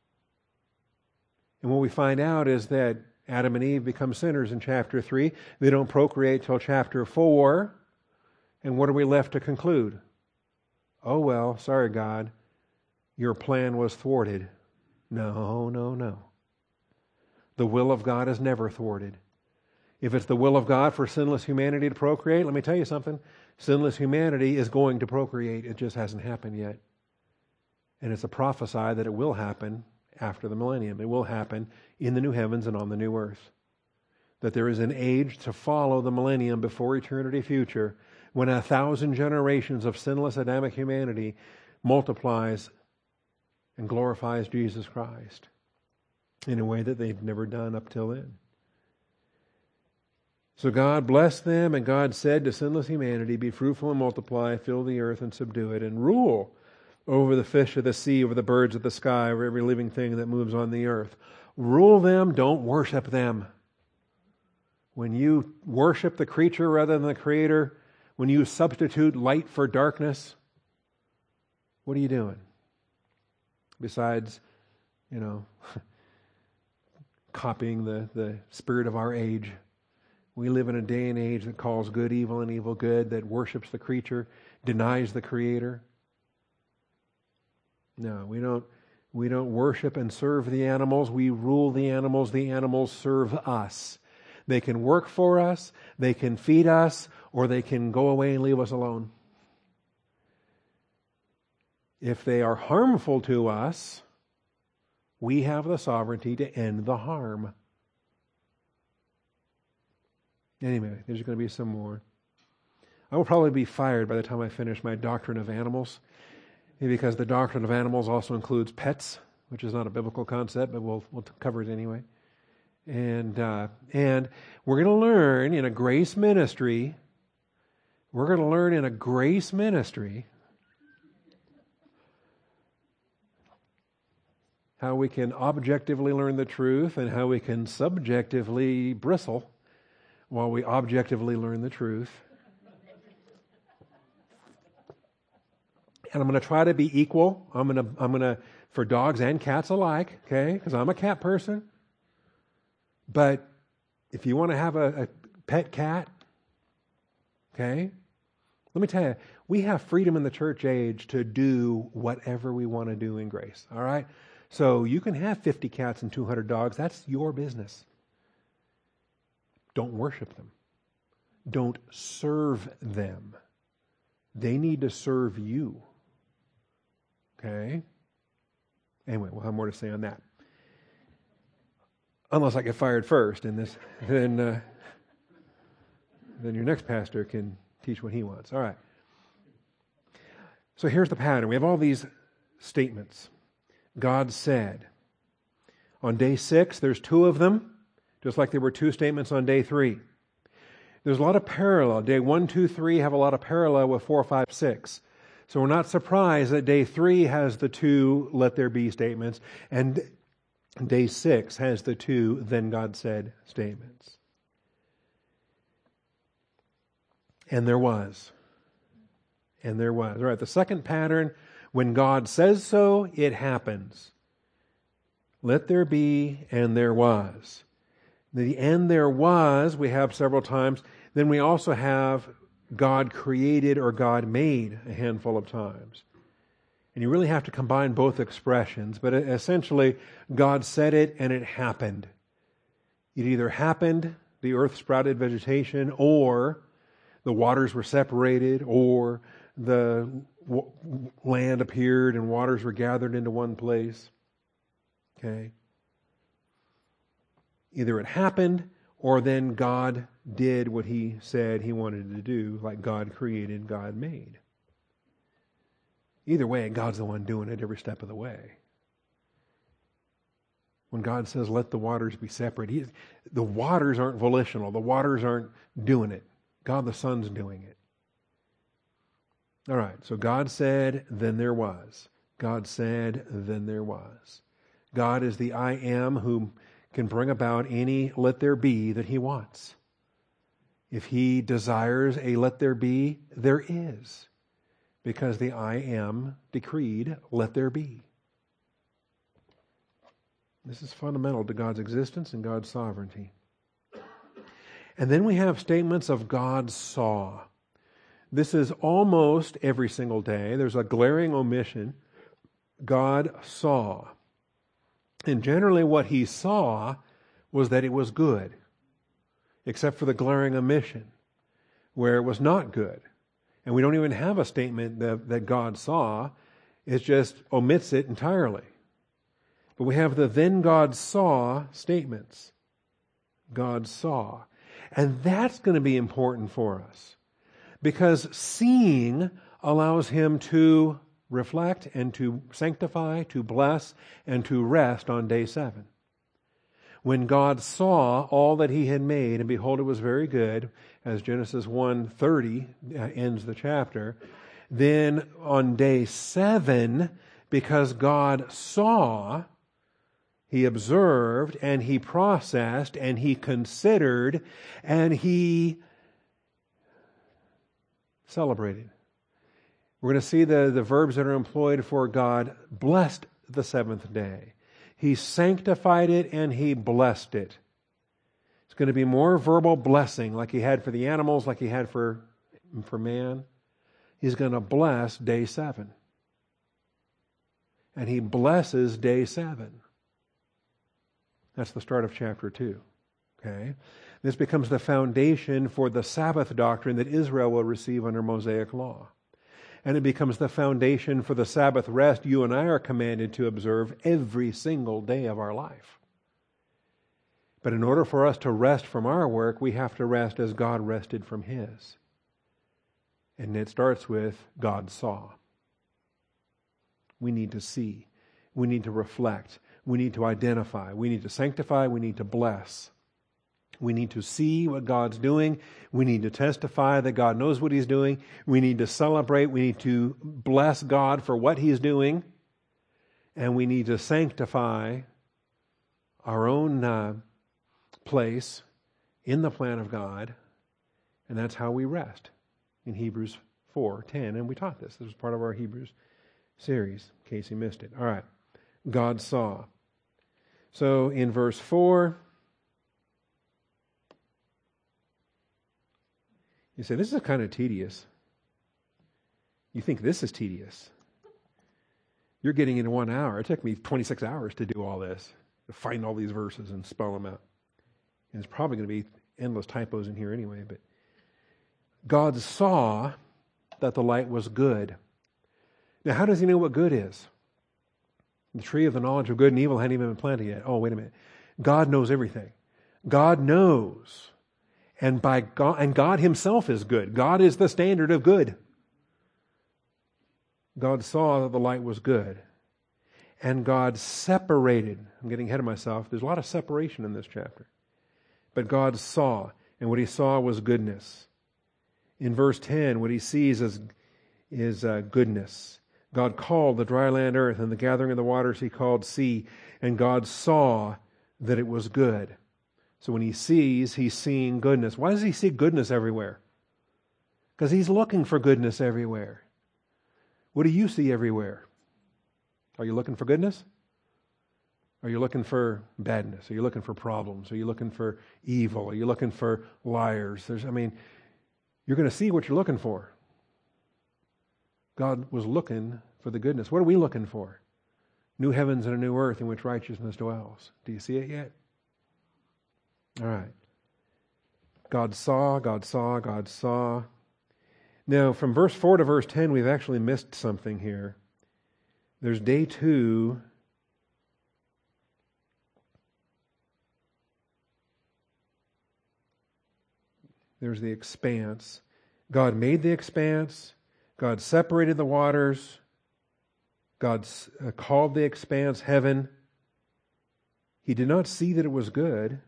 And what we find out is that Adam and Eve become sinners in chapter 3. They don't procreate till chapter 4. And what are we left to conclude? Oh well, sorry God, your plan was thwarted. No, no, no. The will of God is never thwarted. If it's the will of God for sinless humanity to procreate, let me tell you something. Sinless humanity is going to procreate. It just hasn't happened yet. And it's a prophesy that it will happen after the millennium. It will happen in the new heavens and on the new earth. That there is an age to follow the millennium before eternity future, when 1,000 generations of sinless Adamic humanity multiplies and glorifies Jesus Christ in a way that they've never done up till then. So God blessed them, and God said to sinless humanity, be fruitful and multiply, fill the earth and subdue it, and rule over the fish of the sea, over the birds of the sky, over every living thing that moves on the earth. Rule them, don't worship them. When you worship the creature rather than the Creator, when you substitute light for darkness, what are you doing? Besides, copying the spirit of our age. We live in a day and age that calls good evil and evil good, that worships the creature, denies the Creator. No, we don't worship and serve the animals. We rule the animals. The animals serve us. They can work for us, they can feed us, or they can go away and leave us alone. If they are harmful to us, we have the sovereignty to end the harm. Anyway, there's going to be some more. I will probably be fired by the time I finish my doctrine of animals, because the doctrine of animals also includes pets, which is not a biblical concept, but we'll cover it anyway. And we're going to learn in a grace ministry We're going to learn in a grace ministry how we can objectively learn the truth and how we can subjectively bristle while we objectively learn the truth. And I'm going to try to be equal. I'm going to for dogs and cats alike, okay? Because I'm a cat person. But if you want to have a pet cat, okay? Let me tell you, we have freedom in the church age to do whatever we want to do in grace, all right? So you can have 50 cats and 200 dogs. That's your business. Don't worship them. Don't serve them. They need to serve you. Okay? Anyway, we'll have more to say on that. Unless I get fired first, and then your next pastor can teach what he wants. All right. So here's the pattern. We have all these statements. God said. On day 6, there's 2 of them, just like there were 2 statements on day 3. There's a lot of parallel. Day 1, 2, 3 have a lot of parallel with 4, 5, 6. So we're not surprised that day 3 has the 2 let there be statements, and day 6 has the 2 then God said statements. And there was. And there was. All right, the second pattern, when God says so, it happens. Let there be, and there was. The and there was, we have several times. Then we also have God created or God made a handful of times. And you really have to combine both expressions, but essentially, God said it and it happened. It either happened, the earth sprouted vegetation, or the waters were separated, or the land appeared and waters were gathered into one place. Okay? Either it happened, or then God did what He said He wanted to do, like God created, God made. Either way, God's the one doing it every step of the way. When God says, let the waters be separate, the waters aren't volitional. The waters aren't doing it. God the Son's doing it. All right, so God said, then there was. God said, then there was. God is the I am who can bring about any let there be that He wants. If He desires a let there be, there is. Because the I am decreed, let there be. This is fundamental to God's existence and God's sovereignty. And then we have statements of God saw. This is almost every single day. There's a glaring omission. God saw. And generally what He saw was that it was good, except for the glaring omission, where it was not good. And we don't even have a statement that God saw. It just omits it entirely. But we have the then God saw statements. God saw. And that's going to be important for us. Because seeing allows Him to reflect and to sanctify, to bless, and to rest on day 7. When God saw all that He had made, and behold, it was very good, as Genesis 1:30 ends the chapter, then on day 7, because God saw, He observed, and He processed, and He considered, and He celebrated. We're going to see the verbs that are employed for God blessed the 7th day. He sanctified it and He blessed it. It's going to be more verbal blessing like He had for the animals, like He had for man. He's going to bless day 7. And He blesses day 7. That's the start of chapter 2. Okay? This becomes the foundation for the Sabbath doctrine that Israel will receive under Mosaic law. And it becomes the foundation for the Sabbath rest you and I are commanded to observe every single day of our life. But in order for us to rest from our work, we have to rest as God rested from His. And it starts with God saw. We need to see. We need to reflect. We need to identify. We need to sanctify. We need to bless. We need to see what God's doing. We need to testify that God knows what He's doing. We need to celebrate. We need to bless God for what He's doing. And we need to sanctify our own place in the plan of God. And that's how we rest in Hebrews 4:10. And we taught this. This was part of our Hebrews series, in case you missed it. All right. God saw. So in verse 4, you say, this is kind of tedious. You think this is tedious. You're getting into 1 hour. It took me 26 hours to do all this, to find all these verses and spell them out. And it's probably going to be endless typos in here anyway. But God saw that the light was good. Now, how does He know what good is? The tree of the knowledge of good and evil hadn't even been planted yet. Oh, wait a minute. God knows everything. God knows. And God Himself is good. God is the standard of good. God saw that the light was good. And God separated. I'm getting ahead of myself. There's a lot of separation in this chapter. But God saw, and what He saw was goodness. In verse 10, what He sees is goodness. God called the dry land earth, and the gathering of the waters He called sea. And God saw that it was good. So when He sees, He's seeing goodness. Why does He see goodness everywhere? Because He's looking for goodness everywhere. What do you see everywhere? Are you looking for goodness? Are you looking for badness? Are you looking for problems? Are you looking for evil? Are you looking for liars? You're going to see what you're looking for. God was looking for the goodness. What are we looking for? New heavens and a new earth in which righteousness dwells. Do you see it yet? All right. God saw, God saw, God saw. Now, from verse 4 to verse 10, we've actually missed something here. There's day 2. There's the expanse. God made the expanse. God separated the waters. God called the expanse heaven. He did not see that it was good.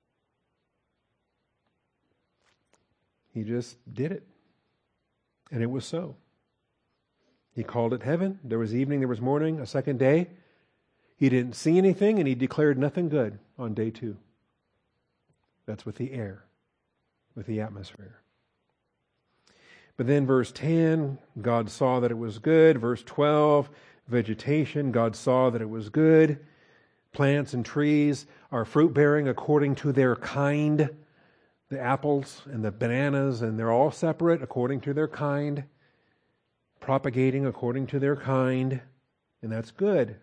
He just did it. And it was so. He called it heaven. There was evening, there was morning, a second day. He didn't see anything, and He declared nothing good on day 2. That's with the air, with the atmosphere. But then verse 10, God saw that it was good. Verse 12, vegetation, God saw that it was good. Plants and trees are fruit-bearing according to their kind. The apples and the bananas, and they're all separate according to their kind. Propagating according to their kind. And that's good.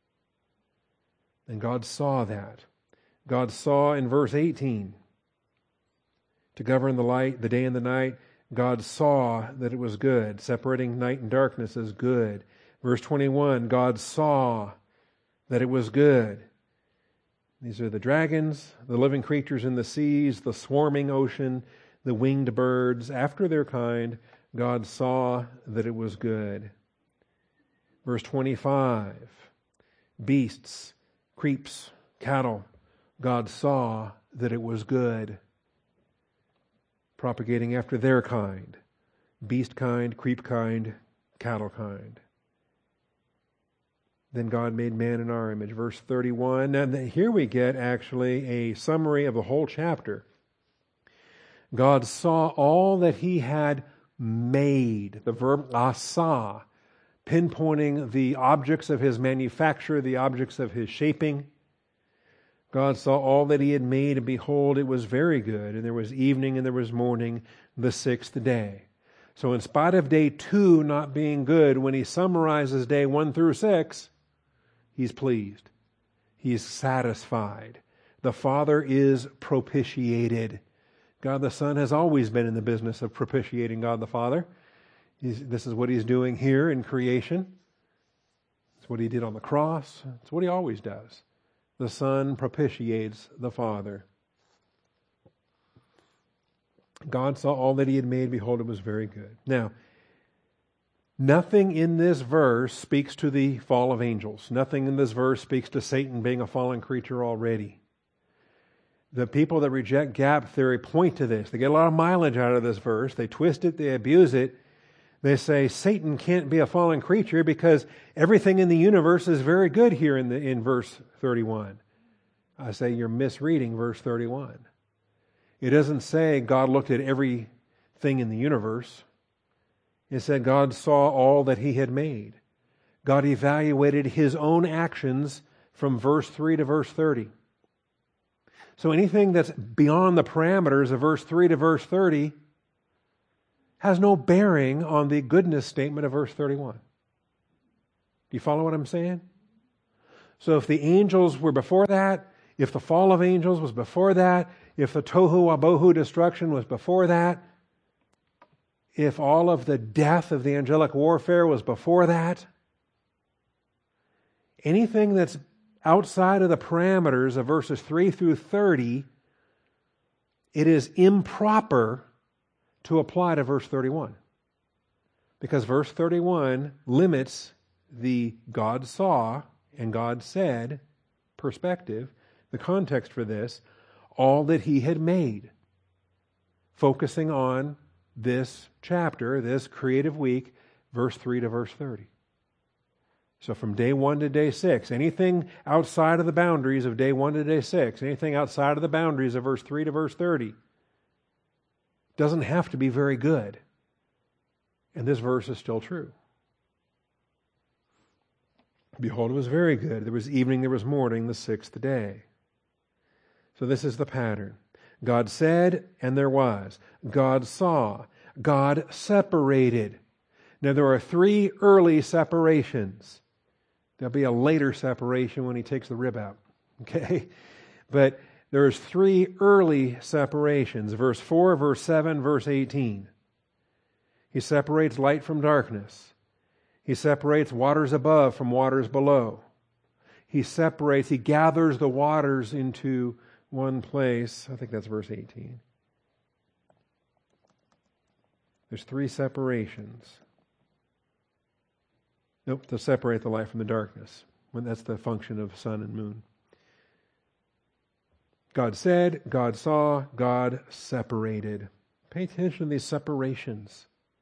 And God saw that. God saw in verse 18, to govern the light, the day and the night, God saw that it was good. Separating night and darkness is good. Verse 21, God saw that it was good. These are the dragons, the living creatures in the seas, the swarming ocean, the winged birds. After their kind, God saw that it was good. Verse 25, beasts, creeps, cattle. God saw that it was good. Propagating after their kind. Beast kind, creep kind, cattle kind. Then God made man in our image. Verse 31. And here we get actually a summary of the whole chapter. God saw all that He had made. The verb asa, pinpointing the objects of His manufacture, the objects of His shaping. God saw all that He had made, and behold, it was very good. And there was evening and there was morning, the 6th day. So in spite of day 2 not being good, when He summarizes day 1 through 6, He's pleased. He's satisfied. The Father is propitiated. God the Son has always been in the business of propitiating God the Father. This is what He's doing here in creation. It's what He did on the cross. It's what He always does. The Son propitiates the Father. God saw all that He had made. Behold, it was very good. Now, nothing in this verse speaks to the fall of angels. Nothing in this verse speaks to Satan being a fallen creature already. The people that reject gap theory point to this. They get a lot of mileage out of this verse. They twist it, they abuse it. They say Satan can't be a fallen creature because everything in the universe is very good here in verse 31. I say you're misreading verse 31. It doesn't say God looked at everything in the universe. It said God saw all that He had made. God evaluated His own actions from verse 3 to verse 30. So anything that's beyond the parameters of verse 3 to verse 30 has no bearing on the goodness statement of verse 31. Do you follow what I'm saying? So if the angels were before that, if the fall of angels was before that, if the tohu wabohu destruction was before that, if all of the death of the angelic warfare was before that, anything that's outside of the parameters of verses 3 through 30, it is improper to apply to verse 31. Because verse 31 limits the God saw and God said perspective, the context for this, all that He had made. Focusing on this chapter, this creative week, verse 3 to verse 30. So from day 1 to day 6, anything outside of the boundaries of day 1 to day 6, anything outside of the boundaries of verse 3 to verse 30, doesn't have to be very good. And this verse is still true. Behold, it was very good. There was evening, there was morning, the sixth day. So this is the pattern. God said, and there was. God saw. God separated. Now there are 3 early separations. There'll be a later separation when He takes the rib out. Okay? But there's 3 early separations. Verse 4, verse 7, verse 18. He separates light from darkness. He separates waters above from waters below. He gathers the waters into one place. I think that's verse 18. There's 3 separations. Nope, to separate the light from the darkness. That's the function of sun and moon. God said, God saw, God separated. Pay attention to these separations.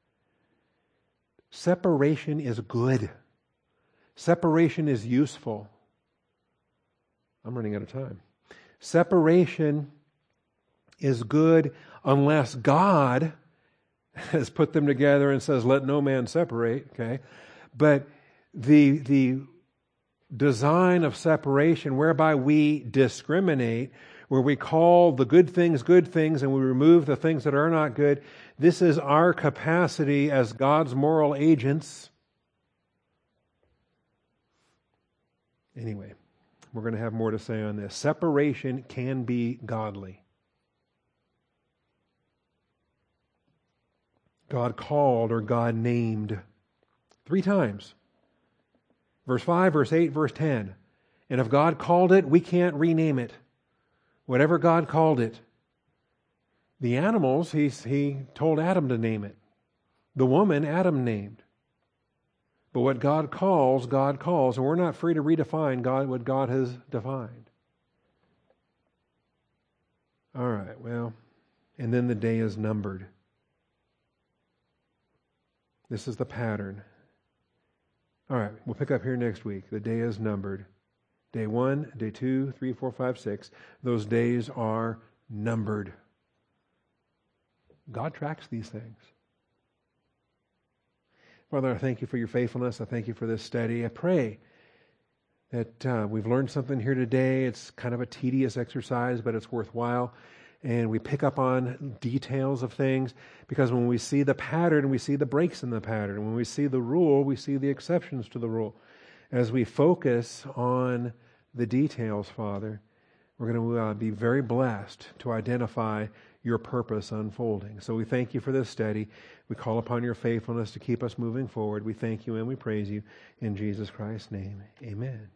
Separation is good. Separation is useful. I'm running out of time. Separation is good unless God has put them together and says, let no man separate. Okay? But the design of separation whereby we discriminate, where we call the good things and we remove the things that are not good, this is our capacity as God's moral agents. Anyway, we're going to have more to say on this. Separation can be godly. God called or God named 3 times. Verse 5, verse 8, verse 10. And if God called it, we can't rename it. Whatever God called it. The animals, He told Adam to name it. The woman, Adam named. But what God calls, and we're not free to redefine what God has defined. All right, well, and then the day is numbered. This is the pattern. All right, we'll pick up here next week. The day is numbered. Day 1, day 2, 3, 4, 5, 6. Those days are numbered. God tracks these things. Father, I thank You for Your faithfulness. I thank You for this study. I pray that we've learned something here today. It's kind of a tedious exercise, but it's worthwhile. And we pick up on details of things, because when we see the pattern, we see the breaks in the pattern. When we see the rule, we see the exceptions to the rule. As we focus on the details, Father, we're going to be very blessed to identify Your purpose unfolding. So we thank You for this study. We call upon Your faithfulness to keep us moving forward. We thank You and we praise You in Jesus Christ's name. Amen.